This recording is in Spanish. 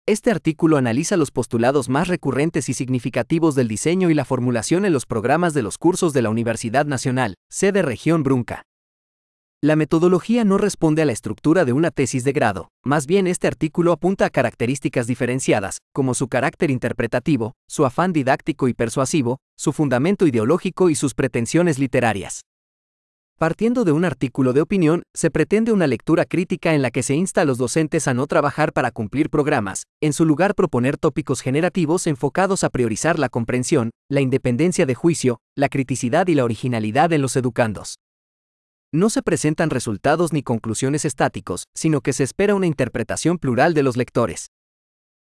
Este artículo analiza los postulados más recurrentes y significativos del diseño y la formulación en los programas de los cursos de la Universidad Nacional, sede Región Brunca. La metodología no responde a la estructura de una tesis de grado, más bien este artículo apunta a características diferenciadas, como su carácter interpretativo, su afán didáctico y persuasivo, su fundamento ideológico y sus pretensiones literarias. Partiendo de un artículo de opinión, se pretende una lectura crítica en la que se insta a los docentes a no trabajar para cumplir programas, en su lugar proponer tópicos generativos enfocados a priorizar la comprensión, la independencia de juicio, la criticidad y la originalidad en los educandos. No se presentan resultados ni conclusiones estáticos, sino que se espera una interpretación plural de los lectores.